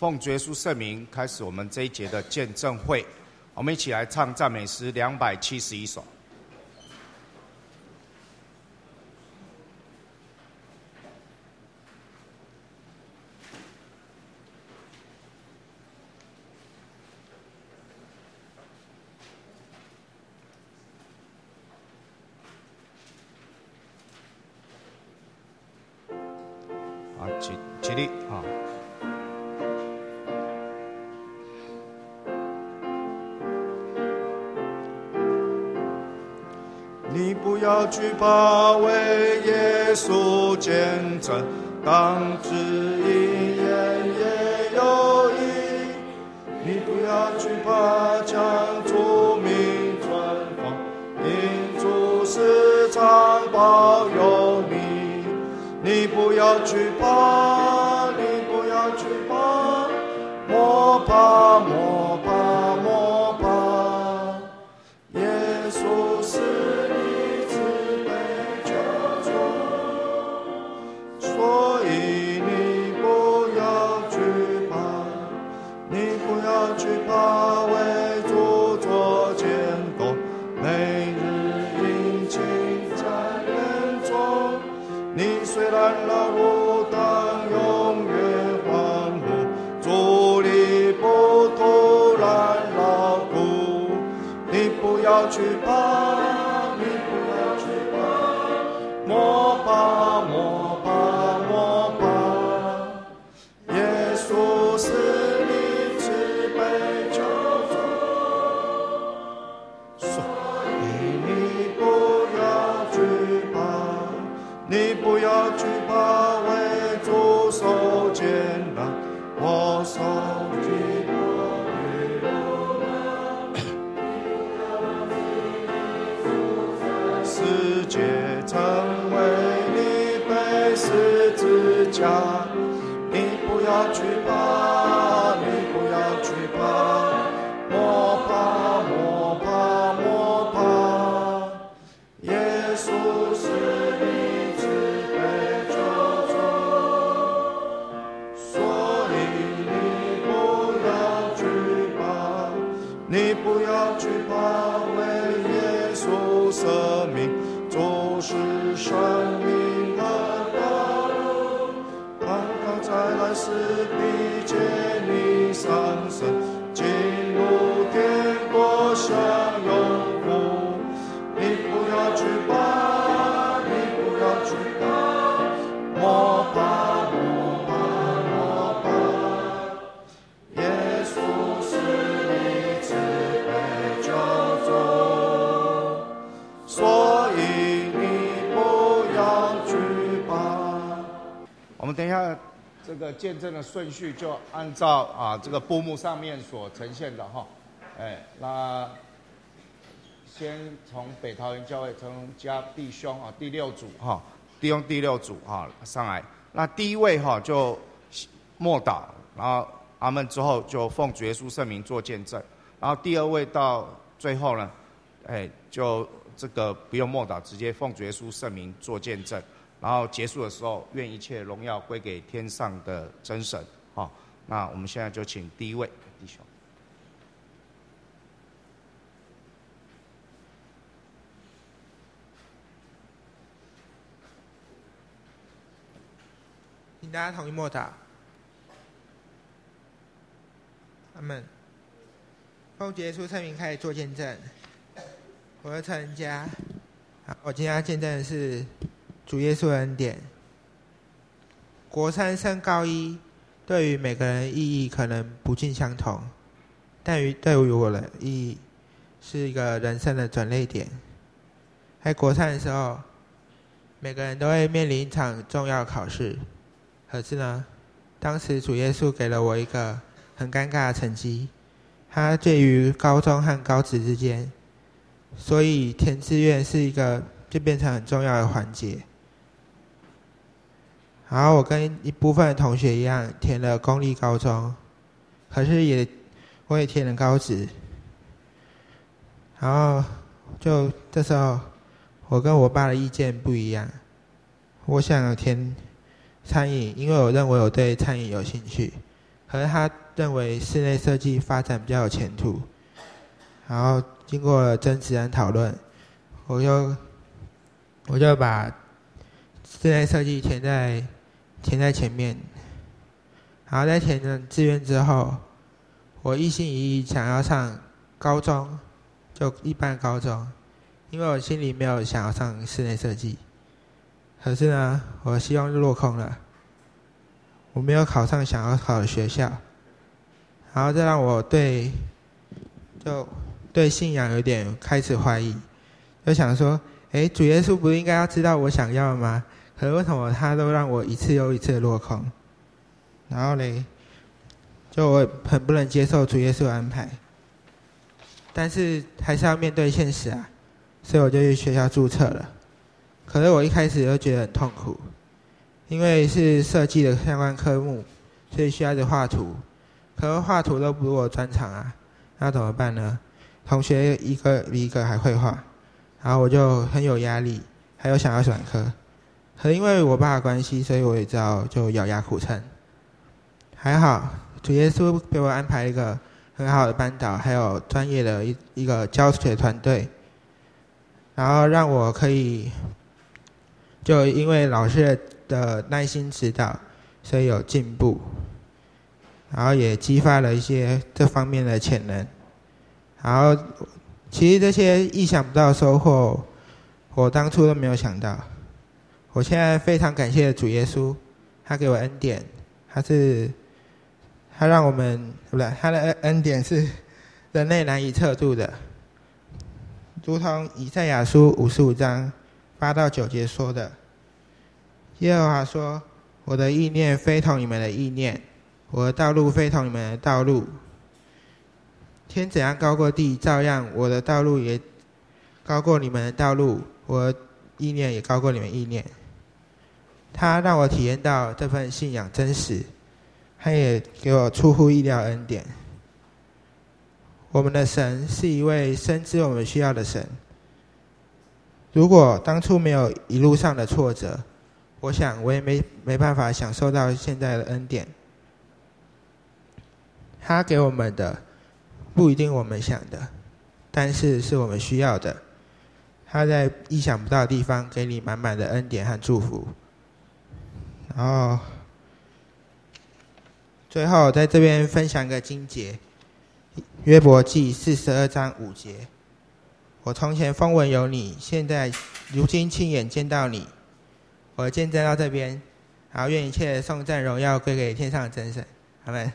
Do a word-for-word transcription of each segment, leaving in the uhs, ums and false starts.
奉主耶稣圣名开始我们这一节的见证会，我们一起来唱赞美诗两百七十一首。啊，起起立啊！你不要惧怕，为耶稣见证，当知一言也有益。你不要惧怕，将主名传放，因主时常保佑你。你不要惧怕，你不要惧怕，莫怕莫怕莫怕，耶稣是你慈悲救主，所以你不要惧怕，你不要惧怕，为主做见工，每日殷勤在人中。你虽然劳碌，但永远欢呼，主力不突然劳苦。你不要惧怕，你不要惧怕，莫怕莫怕莫怕，耶稣是你慈悲救主，所以你不要惧怕，你不要惧怕，为主受艰难，我受惧过于路难，世界成为你背十字架，你不要惧怕，你不要惧怕，莫怕莫怕莫怕，耶稣是你慈悲救主，所以你不要惧怕，你不要惧怕，为耶稣舍命，主是生命的道路，当他再来时必接你上升，进入天国享永福。你不要惧怕，你不要惧怕，莫怕莫怕莫怕，耶稣是你慈悲救主，所以你不要惧怕。我们等一下这个见证的顺序就按照啊这个布幕上面所呈现的哈，哎，那先从北桃园教会从家弟兄啊第六组哈，弟兄第六组哈上来。那第一位哈就默祷，然后阿们之后就奉主耶稣圣名做见证。然后第二位到最后呢，哎就这个不用默祷，直接奉主耶稣圣名做见证。然后结束的时候，愿一切荣耀归给天上的真神。好，那我们现在就请第一位弟兄。 请大家同意默祷。阿们。奉主耶稣圣名开始做见证。我是陈仁佳，我今天要见证的是主耶稣的恩典。国三升高一，对于每个人的意义可能不尽相同，但于对于我的意义是一个人生的转捩点。在国三的时候，每个人都会面临一场重要的考试。可是呢，当时主耶稣给了我一个很尴尬的成绩，它介于高中和高职之间，所以填志愿是一个就变成很重要的环节。然后我跟一部分的同学一样填了公立高中，可是也我也填了高职。然后就这时候我跟我爸的意见不一样，我想填餐饮，因为我认为我对餐饮有兴趣。 可是他认为室内设计发展比较有前途。然后经过了争执和讨论，我就我就把室内设计填在填在前面。然后在填了志愿之后，我一心一意想要上高中，就一般高中，因为我心里没有想要上室内设计。可是呢，我希望落空了，我没有考上想要考的学校，然后这让我对就对信仰有点开始怀疑，就想说，诶，主耶稣不是应该要知道我想要的吗？可是为什么他都让我一次又一次的落空？然后嘞，就我很不能接受主耶稣的安排，但是还是要面对现实啊，所以我就去学校注册了。可是我一开始就觉得很痛苦，因为是设计的相关科目，所以需要一直画图，可是画图都不是我专长啊，那怎么办呢？同学一个比一个还会画，然后我就很有压力，还有想要转科。可是因为我爸的关系，所以我也知道就咬牙苦撑。还好，主耶稣给我安排一个很好的班导，还有专业的一一个教学团队，然后让我可以，就因为老师的耐心指导，所以有进步，然后也激发了一些这方面的潜能。然后，其实这些意想不到的收获，我当初都没有想到。我现在非常感谢主耶稣，他给我恩典，他是，他让我们不对，他的恩典是人类难以测度的，如同以赛亚书五十五章八到九节说的：耶和华说，我的意念非同你们的意念，我的道路非同你们的道路。天怎样高过地，照样我的道路也高过你们的道路，我的意念也高过你们意念。他让我体验到这份信仰真实，他也给我出乎意料的恩典。我们的神是一位深知我们需要的神。如果当初没有一路上的挫折，我想我也没没办法享受到现在的恩典。他给我们的不一定我们想的，但是是我们需要的。他在意想不到的地方给你满满的恩典和祝福。然后最后在这边分享一个经节，约伯记四十二章五节：我从前风闻有你，现在如今亲眼见到你。我见证到这边，然后愿一切颂赞荣耀归给天上的真神。阿们。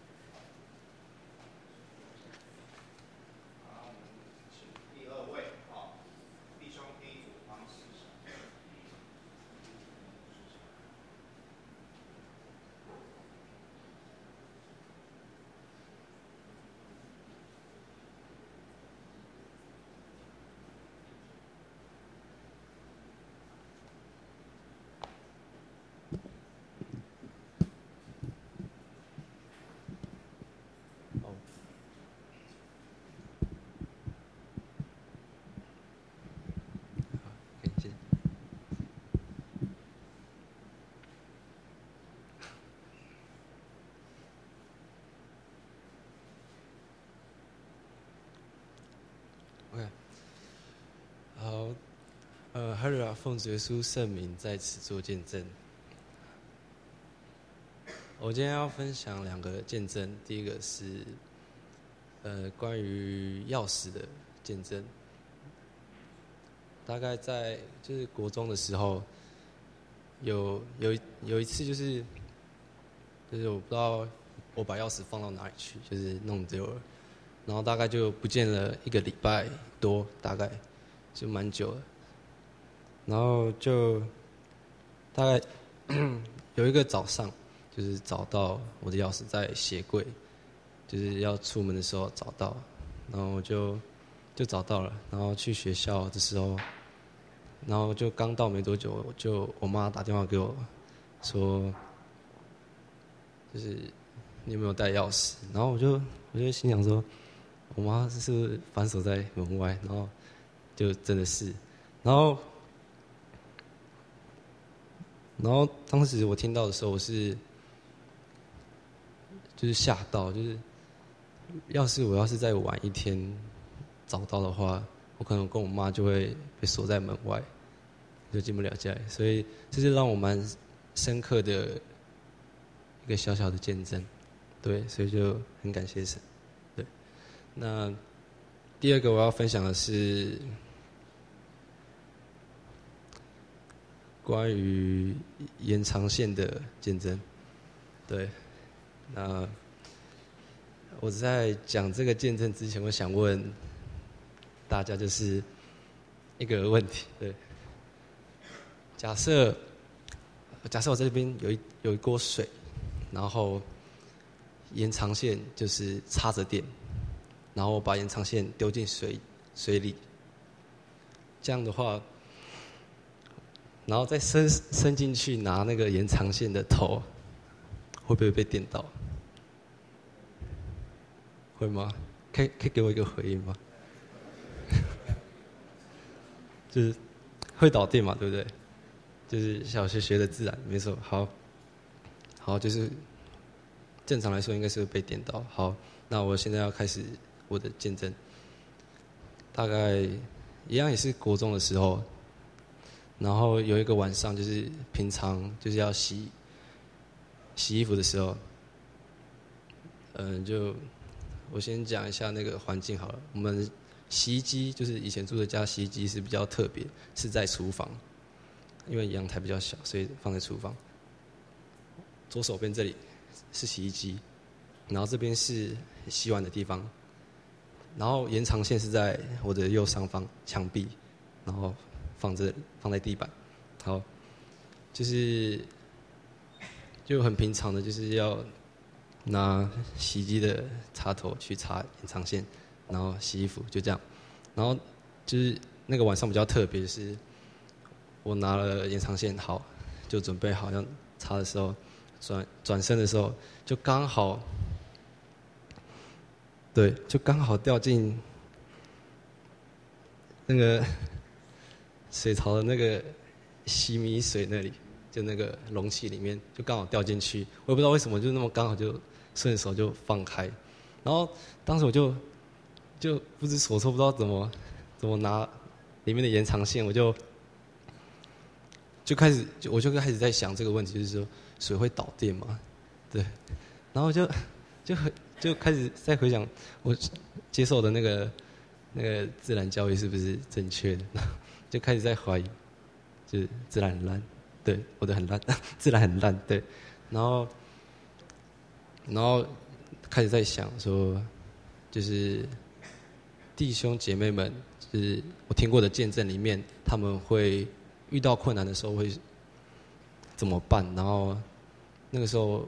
好，呃，哈利路亚，奉主耶稣圣名在此做见证。我今天要分享两个见证，第一个是呃关于钥匙的见证。大概在就是国中的时候，有有有一次就是就是我不知道我把钥匙放到哪里去，就是弄丢了，然后大概就不见了一个礼拜多，大概就蛮久了。然后就大概有一个早上，就是找到我的钥匙在鞋柜，就是要出门的时候找到，然后我就就找到了，然后去学校的时候，然后就刚到没多久，就我妈打电话给我说，就是你有没有带钥匙？然后我就我就心想说，我妈是不是反锁在门外？然后就真的是，然后然后当时我听到的时候，我是就是吓到，就是要是我要是再晚一天找到的话，我可能跟我妈就会被锁在门外，就进不了家里。所以这是让我蛮深刻的一个小小的见证，对，所以就很感谢神。对，那第二个我要分享的是关于延长线的见证。对，那我在讲这个见证之前，我想问大家就是一个问题，对，假设假设我在这边有一有一锅水，然后延长线就是插着电，然后我把延长线丢进水水里，这样的话，然后再伸伸进去拿那个延长线的头，会不会被电到？会吗？可以可以给我一个回应吗？就是会导电嘛，对不对？就是小学学的自然，没错。好，好，就是正常来说应该是会被电到。好，那我现在要开始我的见证。大概一样也是国中的时候，然后有一个晚上，就是平常就是要洗洗衣服的时候，嗯，就我先讲一下那个环境好了。我们洗衣机就是以前住的家，洗衣机是比较特别，是在厨房，因为阳台比较小，所以放在厨房。左手边这里是洗衣机，然后这边是洗碗的地方，然后延长线是在我的右上方墙壁，然后放这放在地板。好，就是就很平常的，就是要拿洗衣机的插头去插延长线，然后洗衣服，就这样。然后就是那个晚上比较特别的是，我拿了延长线，好，就准备好要插的时候，转转身的时候，就刚好，对，就刚好掉进那个水槽的那个洗米水那里，就那个容器里面，就刚好掉进去。我也不知道为什么，就那么刚好就顺手就放开，然后当时我就就不知所措，不知道怎么怎么拿里面的延长线，我就就开始就我就开始在想这个问题，就是说水会导电吗？对，然后就就很就开始在回想我接受的那个那个自然教育是不是正确的，就开始在怀疑，就是自然很烂，对，我的很烂，自然很烂，对，然后然后开始在想说，就是弟兄姐妹们，就是我听过的见证里面，他们会遇到困难的时候会怎么办？然后那个时候，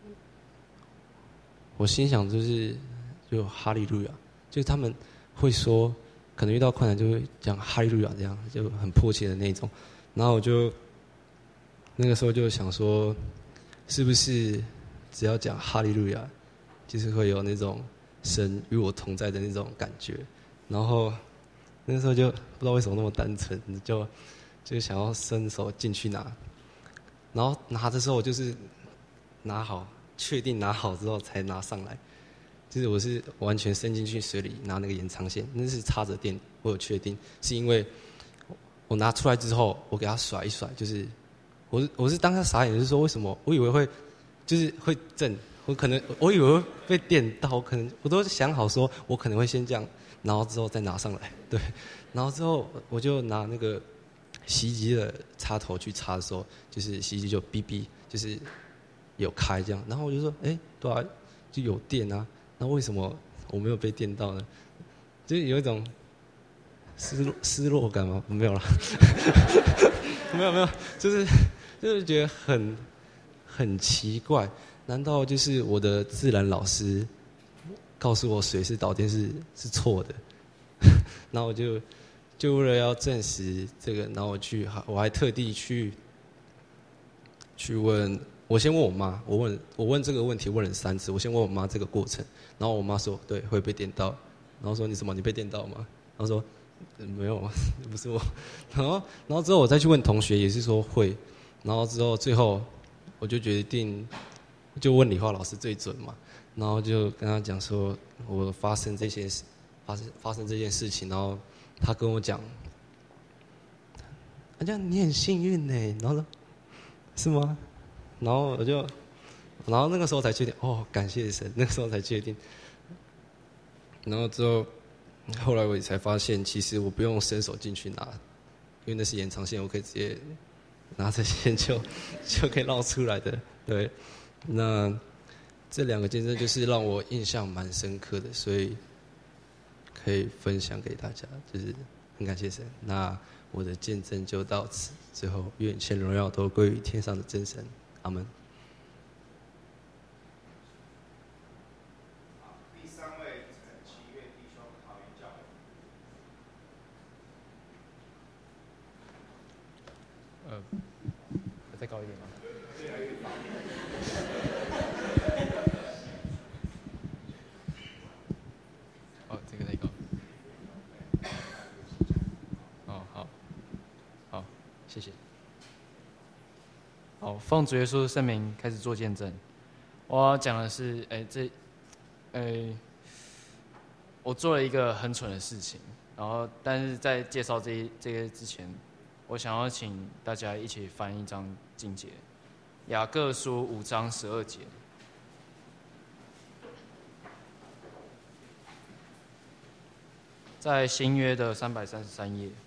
我心想就是就哈利路亚，就是他们会说，可能遇到困难就会讲哈利路亚，这样就很迫切的那种。然后我就那个时候就想说，是不是只要讲哈利路亚，就是会有那种神与我同在的那种感觉？然后那个时候就不知道为什么那么单纯，就就想要伸手进去拿。然后拿的时候，我就是拿好，确定拿好之后才拿上来。就是我是完全伸进去水里拿那个延长线，那是插着电，我有确定，是因为我拿出来之后，我给它甩一甩，就是我是我是当下傻眼，就是说为什么？我以为会就是会震，我可能我以为会被电到，我可能我都想好说，我可能会先这样，然后之后再拿上来，对，然后之后我就拿那个洗衣机的插头去插的时候，就是洗衣机就哔哔，就是有开这样，然后我就说，哎，对啊，就有电啊，那为什么我没有被电到呢？就是有一种失落失落感吗？没有啦，没有没有，就是就是觉得很很奇怪，难道就是我的自然老师告诉我水是导电是是错的？然后我就就为了要证实这个，然后我去我还特地去去问，我先问我妈，我问我问这个问题问了三次，我先问我妈这个过程，然后我妈说对会被电到，然后说你什么你被电到吗？然后说没有，不是我。然后，然后之后我再去问同学，也是说会。然后之后最后，我就决定就问理化老师最准嘛。 然后就跟他讲说我发生这些事，发生发生这件事情，然后他跟我讲，他讲你很幸运呢，然后呢，是吗？然后我就，然后那个时候才确定，哦，感谢神，那个时候才确定。然后之后，后来我也才发现，其实我不用伸手进去拿，因为那是延长线，我可以直接拿着线就就可以绕出来的。对，那这两个见证就是让我印象蛮深刻的，所以可以分享给大家，就是很感谢神。那我的见证就到此，最后愿一切荣耀都归于天上的真神，阿门。 第三位陈其岳弟兄，桃园教会。 呃，再高一点吗？ 越来越高。 哦，这个太高。哦，好，好，谢谢。好，奉主耶稣圣名开始做见证。我要讲的是，哎、欸，这，哎、欸，我做了一个很蠢的事情，然后，但是在介绍这一这个之前，我想要请大家一起翻一张经节，雅各书五章十二节。在新约的三百三十三页。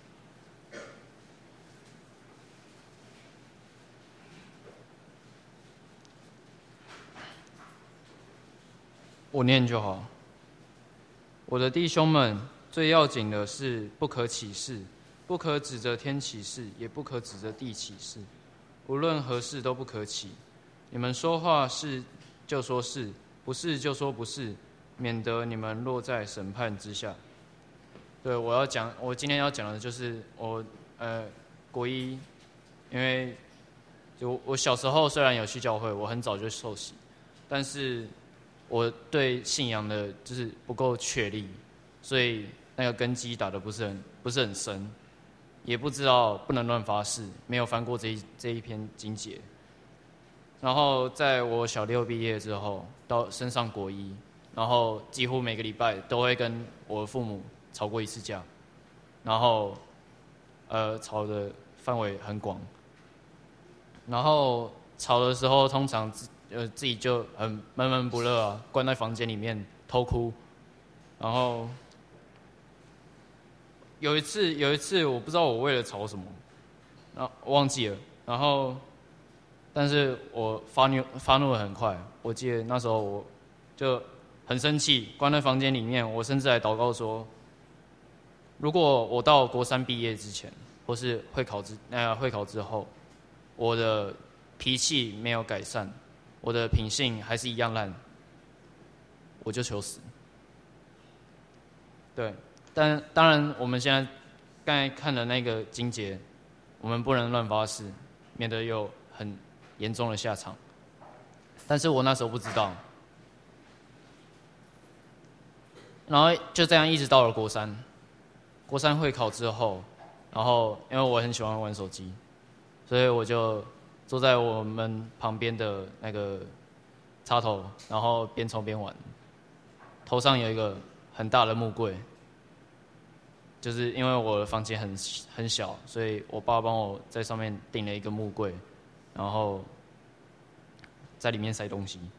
我念就好。我的弟兄们，最要紧的是不可起誓，不可指着天起誓，也不可指着地起誓，无论何事都不可起。你们说话是就说是，不是就说不是，免得你们落在审判之下。对，我要讲，我今天要讲的就是我呃国一，因为就我小时候虽然有去教会，我很早就受洗，但是我对信仰的就是不够确立，所以那个根基打得不是很不是很深，也不知道不能乱发誓，没有翻过这一这一篇经节。然后在我小六毕业之后，到升上国一，然后几乎每个礼拜都会跟我的父母吵过一次架，然后呃吵的范围很广，然后吵的时候通常自呃自己就很闷闷不乐啊，关在房间里面偷哭，然后有一次有一次我不知道我为了吵什么，然后我忘记了，然后但是我发怒发怒得很快，我记得那时候我就很生气，关在房间里面，我甚至还祷告说，如果我到国三毕业之前，或是会考之呃会考之后，我的脾气没有改善，我的品性还是一样烂，我就求死。对，但当然我们现在刚才看的那个经节，我们不能乱发誓，免得有很严重的下场。但是我那时候不知道，然后就这样一直到了国三。国三会考之后，然后因为我很喜欢玩手机，所以我就坐在我们旁边的那个插头，然后边抽边玩。头上有一个很大的木柜，就是因为我的房间很很小，所以我爸帮我在上面订了一个木柜，然后在里面塞东西。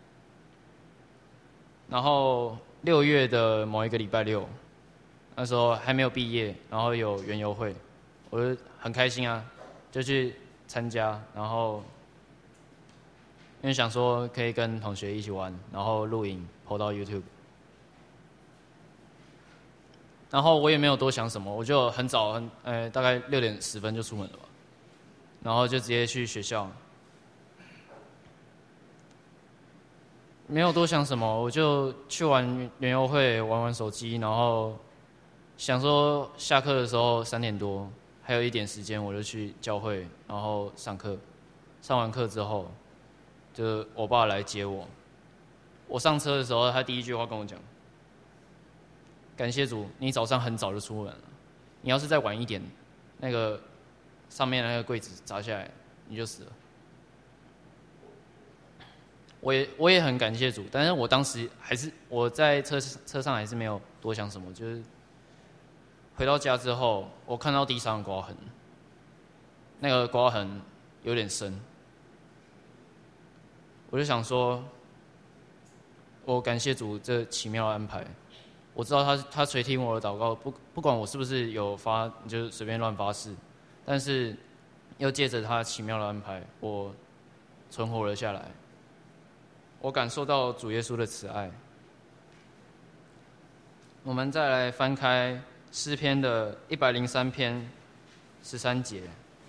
然后六月的某一个礼拜六，那时候还没有毕业，然后有园游会，我就很开心啊，就去参加，然后因为想说可以跟同学一起玩，然后录影 po 到 YouTube， 然后我也没有多想什么，我就很早很呃大概六点十分就出门了吧，然后就直接去学校，没有多想什么，我就去玩园游会，玩玩手机，然后想说下课的时候三点多还有一点时间，我就去教会，然后上课。上完课之后，就我爸来接我。我上车的时候，他第一句话跟我讲：“感谢主，你早上很早就出门了。你要是再晚一点，那个上面那个柜子砸下来，你就死了。” 我也我也很感谢主，但是我当时还是我在车车上还是没有多想什么，就是回到家之后，我看到地上的刮痕，那个刮痕有点深，我就想说，我感谢主这奇妙的安排。我知道他他垂听我的祷告，不不管我是不是有发，就是随便乱发誓，但是又借着他奇妙的安排，我存活了下来。我感受到主耶稣的慈爱。我们再来翻开诗篇的一百零三篇十三节。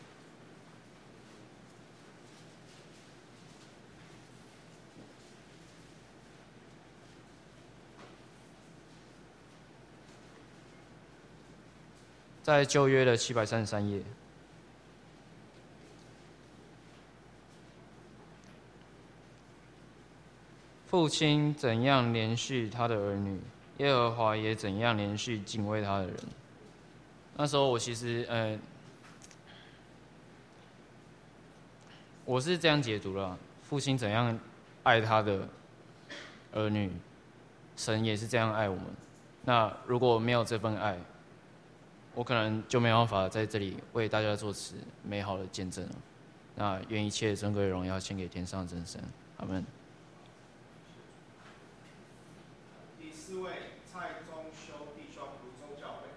在旧约的七百三十三页。父亲怎样连续他的儿女，耶和华也怎样连续敬畏他的人。那时候我其实呃，我是这样解读啦：父亲怎样爱他的儿女，神也是这样爱我们。那如果没有这份爱，我可能就没有办法在这里为大家做此美好的见证了。那愿一切尊贵荣耀献给天上真神，阿们。 第四位蔡宗修弟兄，泸州教会。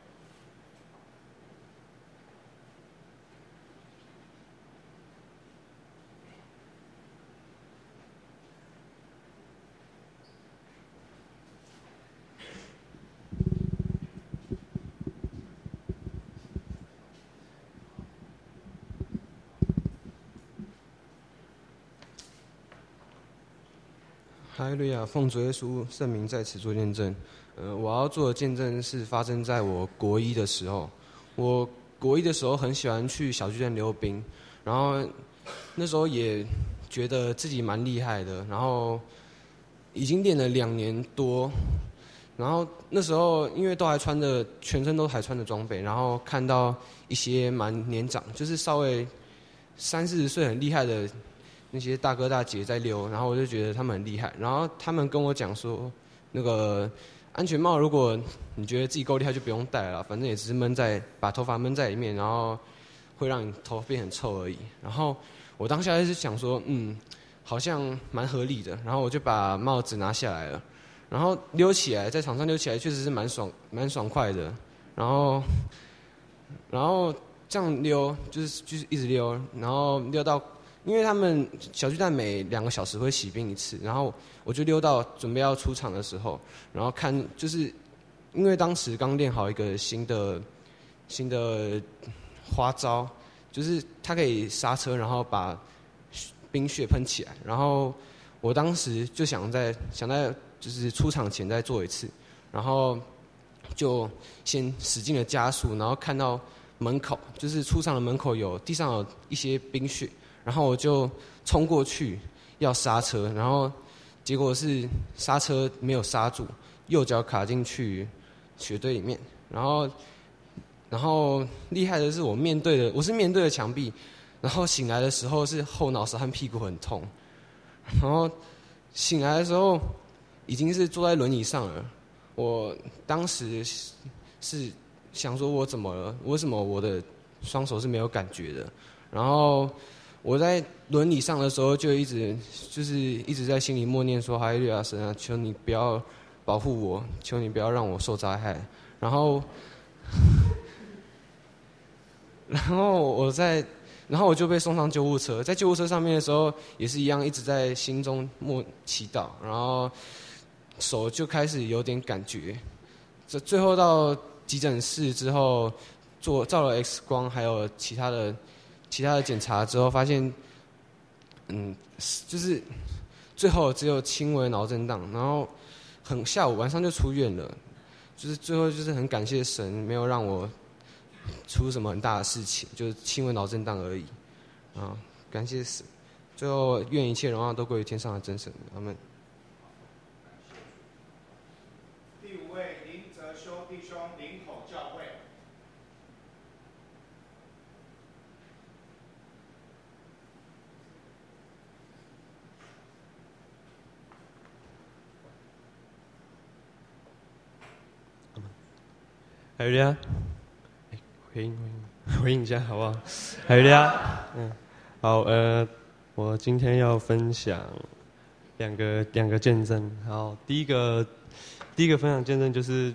哈利路亚！奉主耶稣圣名在此做见证。呃，我要做的见证是发生在我国一的时候。我国一的时候很喜欢去小巨蛋溜冰，然后那时候也觉得自己蛮厉害的，然后已经练了两年多。然后那时候因为都还穿着全身都还穿着装备，然后看到一些蛮年长，就是稍微三四十岁很厉害的那些大哥大姐在溜，然后我就觉得他们很厉害。然后他们跟我讲说，那个安全帽如果你觉得自己够厉害就不用戴了，反正也只是闷在把头发闷在里面，然后会让你头变很臭而已。然后我当下就是想说，嗯，好像蛮合理的。然后我就把帽子拿下来了，然后溜起来，在场上溜起来确实是蛮爽蛮爽快的。然后然后这样溜就是就是一直溜，然后溜到。因为他们小巨蛋每两个小时会洗冰一次，然后我就溜到准备要出场的时候，然后看就是因为当时刚练好一个新的新的花招，就是它可以刹车，然后把冰雪喷起来。然后我当时就想在想在就是出场前再做一次，然后就先使劲的加速，然后看到门口就是出场的门口有地上有一些冰雪。然后我就冲过去要刹车，然后结果是刹车没有刹住，右脚卡进去雪堆里面。然后，然后厉害的是我面对的我是面对着墙壁，然后醒来的时候是后脑勺和屁股很痛。然后醒来的时候已经是坐在轮椅上了。我当时是想说我怎么了？为什么我的双手是没有感觉的？然后。我在轮椅上的时候，就一直就是一直在心里默念说：“哈利路亚，神啊，求你不要保护我，求你不要让我受灾害。”然后，然后我在，然后我就被送上救护车。在救护车上面的时候，也是一样，一直在心中默祈祷，然后手就开始有点感觉。这最后到急诊室之后，做照了 X 光，还有其他的。其他的检查之后发现，嗯，就是最后只有轻微脑震荡，然后很下午晚上就出院了。就是最后就是很感谢神，没有让我出什么很大的事情，就是轻微脑震荡而已。啊，感谢神。最后愿一切荣耀都归于天上的真神，阿们。 第五位林哲修弟兄，林口教会。 海瑞啊，回应回应回应一下好不好？海瑞啊，嗯，好，呃，我今天要分享两个两个见证。好，第一个第一个分享见证就是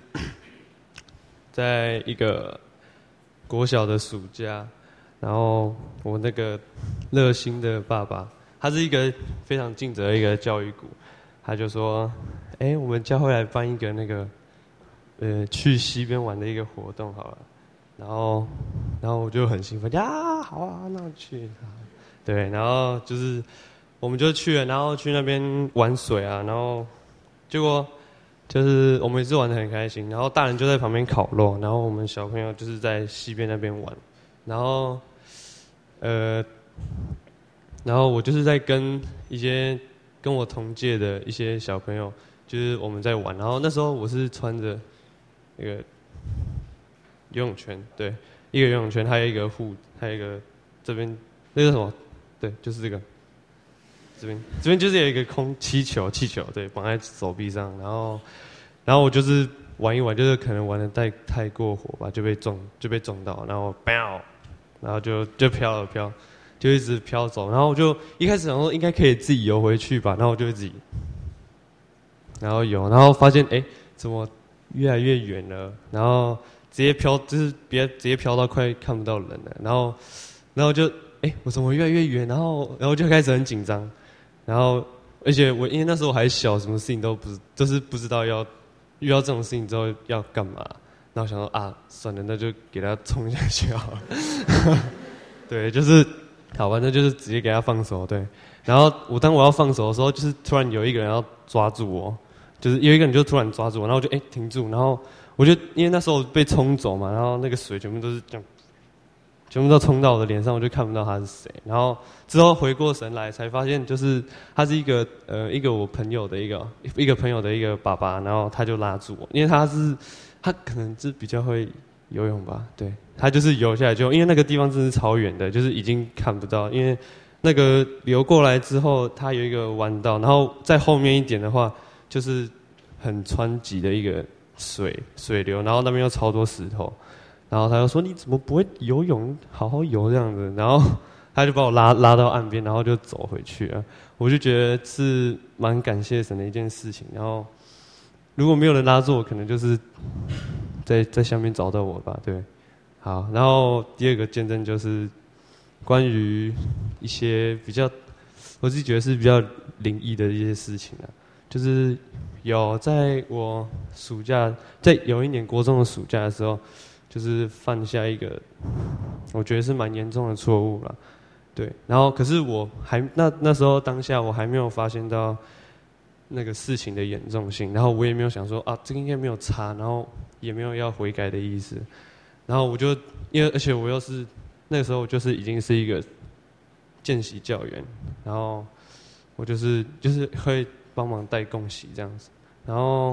在一个国小的暑假，然后我那个热心的爸爸，他是一个非常尽责的一个教育股，他就说，哎，我们教会来办一个那个。呃，去溪边玩的一个活动好了，然后，然后我就很兴奋呀，好啊，那我去，对，然后就是我们就去了，然后去那边玩水啊，然后结果就是我们也是玩得很开心，然后大人就在旁边烤肉，然后我们小朋友就是在溪边那边玩，然后，呃，然后我就是在跟一些跟我同届的一些小朋友，就是我们在玩，然后那时候我是穿着。那个游泳圈，对，一个游泳圈，还有一个护，还有一个这边那个什么，对，就是这个，这边这边就是有一个空气球，气球对，绑在手臂上，然后，然后我就是玩一玩，就是可能玩的太太过火吧，就被撞，就被撞到，然后 biang， 然后就就飘了飘，就一直飘走，然后我就一开始想说应该可以自己游回去吧，然后我就自己，然后游，然后发现哎，怎么？越来越远了，然后直接飘，就是别直接飘到快看不到人了，然后，然后就，哎，我怎么越来越远？然后，然后就开始很紧张，然后，而且我因为那时候我还小，什么事情都不，就是不知道要遇到这种事情之后要干嘛，然后想说啊，算了，那就给他冲下去好了。对，就是好，反正就是直接给他放手，对。然后我当我要放手的时候，就是突然有一个人要抓住我。就是有一个人就突然抓住我，然后我就哎、欸、停住，然后我就因为那时候被冲走嘛，然后那个水全部都是这样，全部都冲到我的脸上，我就看不到他是谁。然后之后回过神来，才发现就是他是一个呃一个我朋友的一个一个朋友的一个爸爸，然后他就拉住我，因为他是他可能是比较会游泳吧，对，他就是游下来就因为那个地方真是超远的，就是已经看不到，因为那个流过来之后，它有一个弯道，然后在后面一点的话。就是很湍急的一个水水流，然后那边又超多石头，然后他就说你怎么不会游泳，好好游这样子，然后他就把我拉拉到岸边，然后就走回去了。我就觉得是蛮感谢神的一件事情。然后如果没有人拉住我，可能就是在在下面找到我吧。对，好，然后第二个见证就是关于一些比较，我自己觉得是比较灵异的一些事情啊。就是有在我暑假，在有一年国中的暑假的时候，就是犯下一个，我觉得是蛮严重的错误啦。对，然后可是我还那那时候当下我还没有发现到那个事情的严重性，然后我也没有想说啊这个应该没有差，然后也没有要悔改的意思，然后我就因为而且我又是那个时候我就是已经是一个见习教员，然后我就是就是会。帮忙带供喜这样子，然后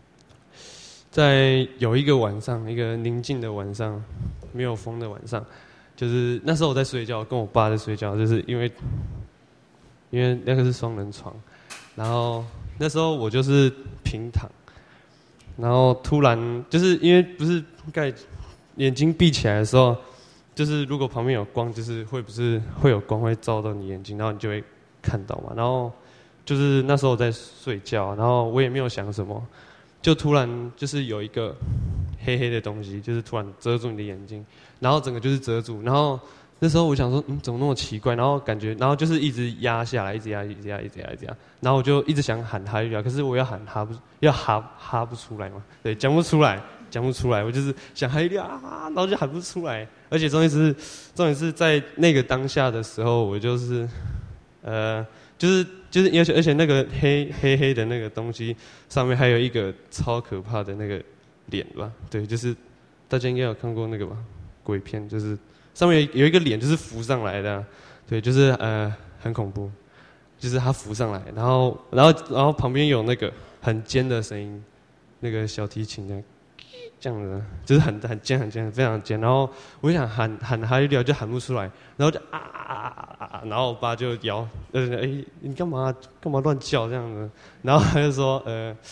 在有一个晚上，一个宁静的晚上，没有风的晚上，就是那时候我在睡觉，跟我爸在睡觉，就是因为因为那个是双人床，然后那时候我就是平躺，然后突然就是因为不是盖眼睛闭起来的时候，就是如果旁边有光，就是会不是会有光会照到你眼睛，然后你就会看到嘛，然后。就是那时候我在睡觉，然后我也没有想什么，就突然就是有一个黑黑的东西，就是突然遮住你的眼睛，然后整个就是遮住，然后那时候我想说，嗯，怎么那么奇怪？然后感觉，然后就是一直压下来，一直压，一直压，一直压，一直压，然后我就一直想喊哈利路亚，可是我要喊哈不，要哈哈不出来嘛，对，讲不出来，讲不出来，我就是想哈利路亚啊，然后就喊不出来，而且重点是，重点是在那个当下的时候，我就是，呃。就是就是，而且而且那个黑黑黑的那个东西上面还有一个超可怕的那个脸吧？对，就是大家应该有看过那个吧？鬼片就是上面有一个脸，就是浮上来的，对，就是呃很恐怖，就是它浮上来，然后然后然后旁边有那个很尖的声音，那个小提琴的。这样子，就是很很尖很尖，非常尖。然后我想喊喊哈利路亚，就喊不出来，然后就啊啊啊啊啊！然后我爸就摇，呃，哎，你干嘛干嘛乱叫这样子？然后他就说，呃，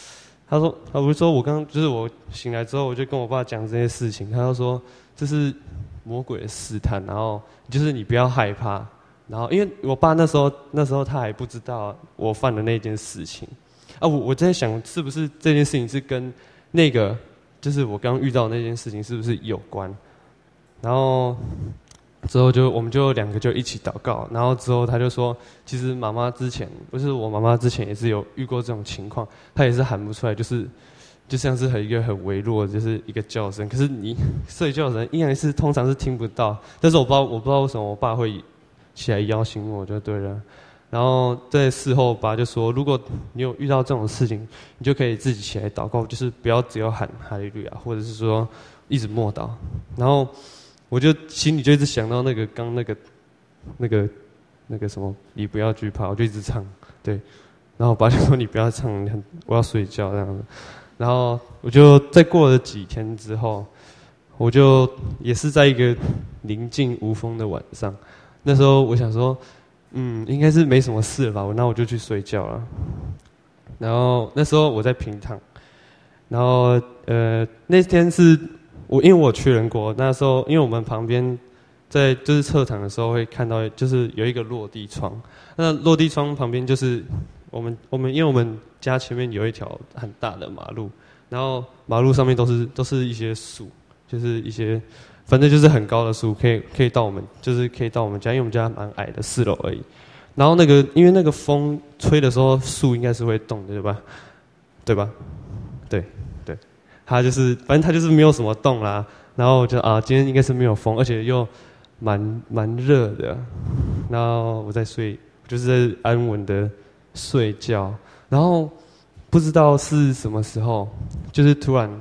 他说，他不是说我刚就是我醒来之后，我就跟我爸讲这些事情，他就说这是魔鬼的试探，然后就是你不要害怕。然后因为我爸那时候那时候他还不知道我犯的那件事情啊，我我在想是不是这件事情是跟那个就是我刚遇到的那件事情是不是有关？然后之后就我们就两个就一起祷告，然后之后他就说，其实妈妈之前不是我妈妈之前也是有遇过这种情况，她也是喊不出来，就是就像是很一个很微弱的，就是一个叫声，可是你睡觉的人依然是通常是听不到，但是我不知道我不知道为什么我爸会起来邀醒我就对了。然后在事后爸就说，如果你有遇到这种事情，你就可以自己起来祷告，就是不要只有喊哈利路亚，或者是说一直默祷。然后我就心里就一直想到那个刚那个那个那个什么，你不要惧怕，我就一直唱，对。然后我爸就说你不要唱，我要睡觉这样子。然后我就再过了几天之后，我就也是在一个宁静无风的晚上，那时候我想说，嗯，应该是没什么事了吧，我那我就去睡觉了。然后那时候我在平躺，然后呃那天是。我因为我有去人国，那时候因为我们旁边在就是侧躺的时候会看到，就是有一个落地窗。那落地窗旁边就是我们我们因为我们家前面有一条很大的马路，然后马路上面都是都是一些树，就是一些反正就是很高的树，可以可以到我们就是可以到我们家，因为我们家蛮矮的，四楼而已。然后那个因为那个风吹的时候，树应该是会动的，对吧？对吧？对。他就是，反正他就是没有什么动啦。然后我就啊，今天应该是没有风，而且又蛮蛮热的。然后我在睡，就是在安稳的睡觉。然后不知道是什么时候，就是突然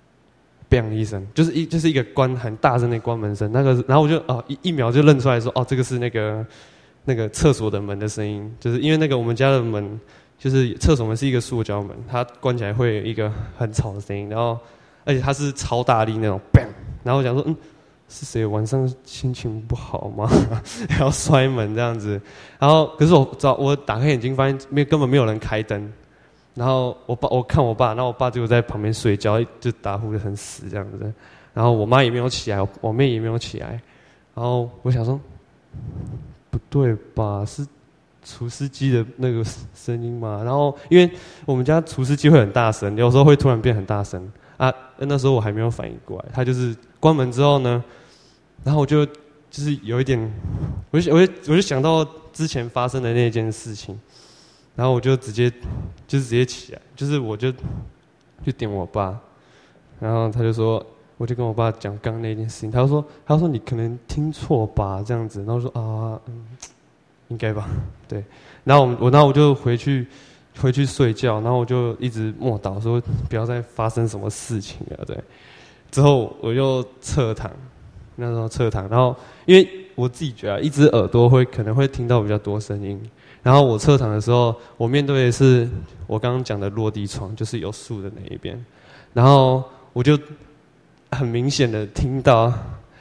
“bang” 一声，就是一就是一个关很大声的关门声。那个，然后我就啊一一秒就认出来说，哦，这个是那个那个厕所的门的声音，就是因为那个我们家的门。就是厕所门是一个塑胶门，它关起来会有一个很吵的声音，然后而且它是超大力那种 bang， 然后我想说，嗯，是谁晚上心情不好吗？要摔门这样子，然后可是我早我打开眼睛发现没根本没有人开灯，然后我爸我看我爸，然后我爸就在旁边睡觉，就打呼得很死这样子，然后我妈也没有起来，我妹也没有起来，然后我想说，不对吧？是。除湿机的那个声音嘛，然后因为我们家除湿机会很大声，有时候会突然变很大声啊。那时候我还没有反应过来，他就是关门之后呢，然后我就就是有一点，我就我就我就想到之前发生的那件事情，然后我就直接就是直接起来，就是我就就点我爸，然后他就说，我就跟我爸讲刚刚那件事情，他就说他就说你可能听错吧这样子，然后说啊嗯。应该吧，对。然后我我，然后我就回去回去睡觉，然后我就一直默祷说不要再发生什么事情了，对。之后我就侧躺，那时候侧躺，然后因为我自己觉得一只耳朵会可能会听到比较多声音，然后我侧躺的时候，我面对的是我刚刚讲的落地窗，就是有树的那一边，然后我就很明显的听到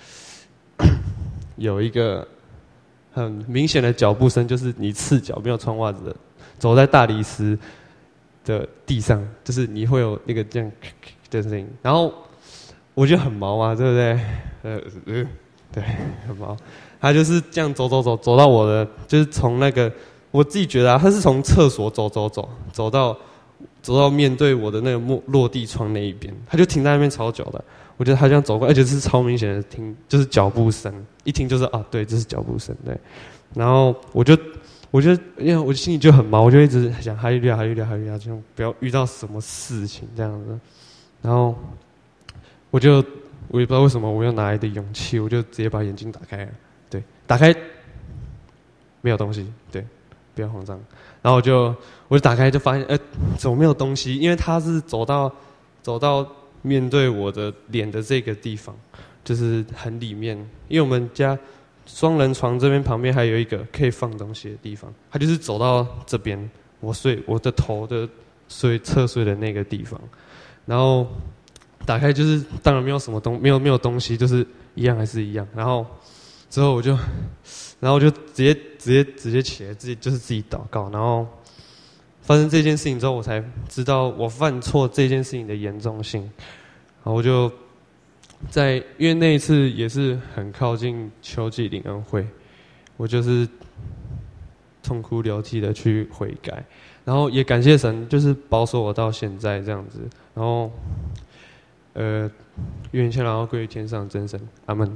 有一个。很明显的脚步声，就是你赤脚没有穿袜子的，走在大理石的地上，就是你会有那个这样的声音。然后我觉得很毛啊，对不对？呃呃，对，很毛。他就是这样走走走走到我的，就是从那个我自己觉得啊，他是从厕所走走走走到走到面对我的那个落地窗那一边，他就停在那边超久的。我觉得他这样走过，而且是超明显的听，就是脚步声，一听就是啊，对，这是脚步声，对。然后我就，我就，因为我心里就很毛，我就一直想哈利路亚，哈利路亚，哈利路亚，这样不要遇到什么事情这样子。然后我就，我也不知道为什么，我又哪来的勇气，我就直接把眼睛打开了，对，打开，没有东西，对，不要慌张。然后我就，我就打开就发现，呃，怎么没有东西？因为他是走到，走到。面对我的脸的这个地方，就是很里面，因为我们家双人床这边旁边还有一个可以放东西的地方，他就是走到这边，我睡我的头的睡侧睡的那个地方，然后打开就是当然没有什么东没有没有东西，就是一样还是一样，然后之后我就，然后我就直接直接直接起来，自己就是自己祷告，然后发生这件事情之后，我才知道我犯错这件事情的严重性。然后我就在，因为那一次也是很靠近秋季灵恩会，我就是痛哭流涕的去悔改，然后也感谢神，就是保守我到现在这样子。然后，呃，愿一切荣耀归于天上真神，阿门。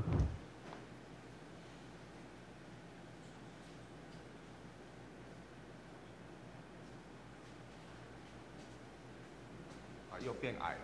又变矮了。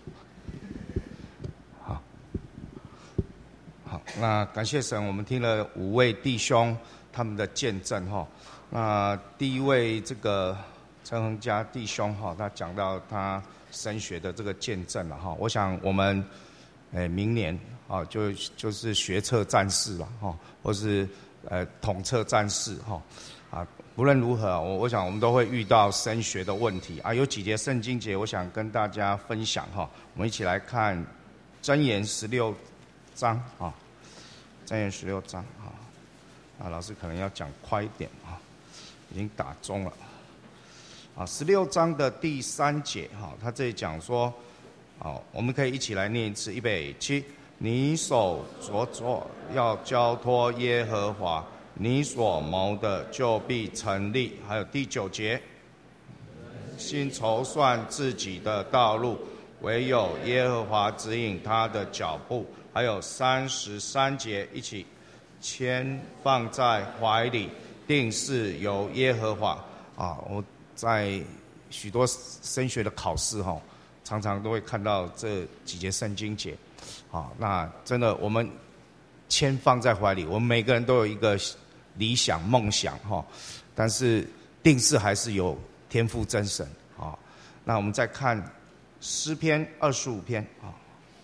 好，好，那感谢神，我们听了五位弟兄他们的见证哈。那第一位这个陈恒嘉弟兄哈，他讲到他神学的这个见证了哈。我想我们诶明年啊，就就是学测战士了哈，或是呃统测战士哈啊。不论如何，我我想我们都会遇到神学的问题啊。有几节圣经节，我想跟大家分享哈。我们一起来看箴言十六章啊，箴言十六章啊。啊，老师可能要讲快一点啊，已经打钟了啊。十六章的第三节哈，他这里讲说，好，我们可以一起来念一次，预备起，你手所做要交托耶和华。你所谋的就必成立。还有第九节，心筹算自己的道路，唯有耶和华指引他的脚步。还有三十三节，一起牵放在怀里，定是由耶和华啊。我在许多升学的考试哈，常常都会看到这几节圣经节啊。那真的，我们牵放在怀里，我们每个人都有一个理想梦想哈，但是定是还是有天父真神啊。那我们再看诗篇二十五篇啊，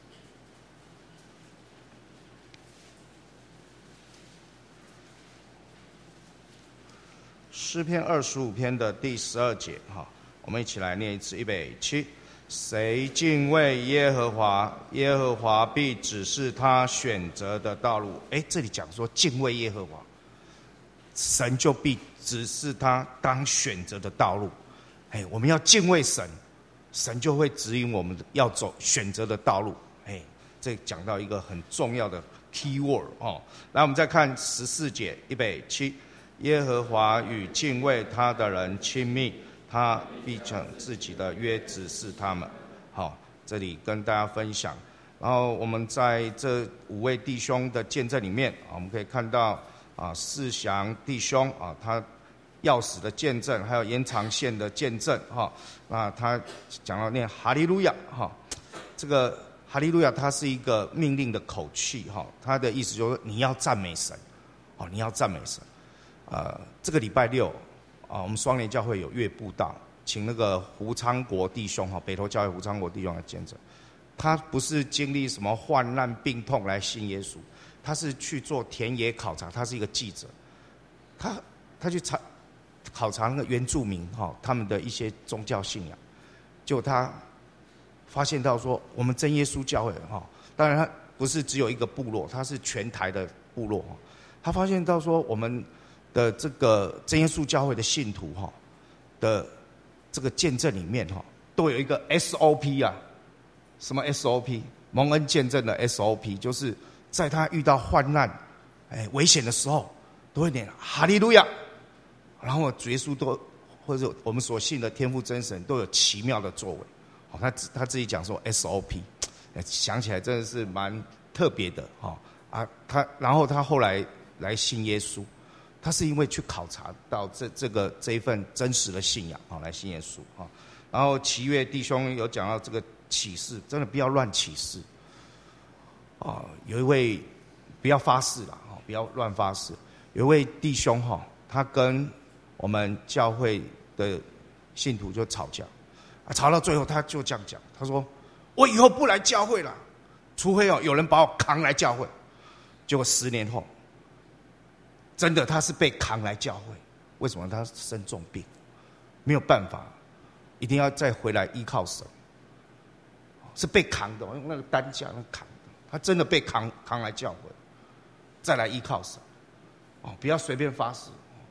诗篇二十五篇的第十二节哈，我们一起来念一次，预备起。谁敬畏耶和华，耶和华必指示他选择的道路。哎，这里讲说敬畏耶和华，神就必指示他当选择的道路。哎，我们要敬畏神，神就会指引我们要走选择的道路。哎，这讲到一个很重要的 key word 哦。来，我们再看十四节，预备起。耶和华与敬畏他的人亲密，他必将自己的约指示他们。好，这里跟大家分享。然后我们在这五位弟兄的见证里面，我们可以看到啊，世祥弟兄啊，他钥匙的见证，还有延长线的见证哈。那他讲到念哈利路亚哈，这个哈利路亚它是一个命令的口气哈，它的意思就是你要赞美神哦，你要赞美神。呃，这个礼拜六啊，我们双联教会有月布道，请那个胡昌国弟兄哈，北投教会胡昌国弟兄来见证。他不是经历什么患难病痛来信耶稣，他是去做田野考察，他是一个记者，他他去查考察那个原住民哈，他们的一些宗教信仰，结果他发现到说，我们真耶稣教会哈，当然他不是只有一个部落，他是全台的部落哈，他发现到说我们的这个真耶稣教会的信徒哈的这个见证里面哈，都有一个 S O P 啊，什么 S O P？ 蒙恩见证的 S O P， 就是在他遇到患难、哎危险的时候，都会念哈利路亚，然后主耶稣都或者我们所信的天父真神都有奇妙的作为。哦，他他自己讲说 S O P， 想起来真的是蛮特别的哈啊。他然后他后来来信耶稣。他是因为去考察到这这个这一份真实的信仰啊，来信耶稣啊。然后齐越弟兄有讲到这个启示，真的不要乱启示啊。有一位不要发誓啦，啊，不要乱发誓。有一位弟兄哈，他跟我们教会的信徒就吵架，啊，吵到最后他就这样讲，他说：“我以后不来教会了，除非哦有人把我扛来教会。”结果十年后。真的，他是被扛来教会，为什么？他生重病，没有办法，一定要再回来依靠神，是被扛的，用那个担架那扛的，他真的被扛扛来教会，再来依靠神，哦，不要随便发誓，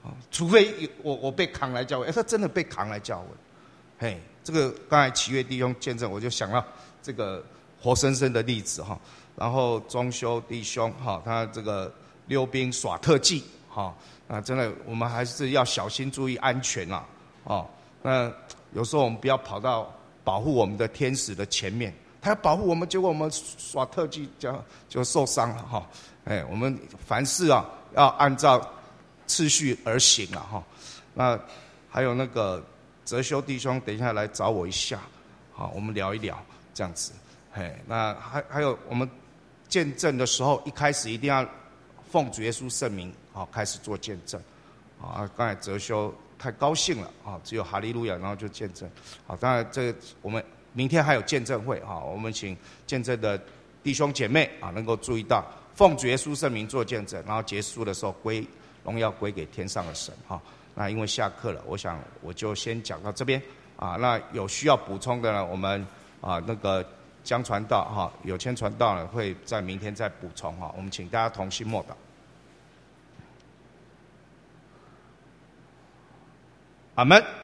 除非我我被扛来教会，哎，他真的被扛来教会。嘿，这个刚才启悦弟兄见证，我就想到这个活生生的例子哈。然后中修弟兄哈，他这个溜冰耍特技哈，啊，真的我们还是要小心注意安全啦，哦，那有时候我们不要跑到保护我们的天使的前面，他要保护我们，结果我们耍特技就就受伤了哈。哎，我们凡事啊要按照次序而行了哈。那还有那个哲修弟兄，等一下来找我一下，好，我们聊一聊这样子。哎，那还还有我们见证的时候，一开始一定要奉主耶稣圣名，好，开始做见证。啊，刚才哲修太高兴了啊，只有哈利路亚，然后就见证。好，当然这个我们明天还有见证会啊，我们请见证的弟兄姐妹啊，能够注意到奉主耶稣圣名做见证，然后结束的时候归荣耀归给天上的神哈。那因为下课了，我想我就先讲到这边啊。那有需要补充的呢，我们啊那个江传道哈，有谦传道呢会在明天再补充哈。我们请大家同心默祷。阿们。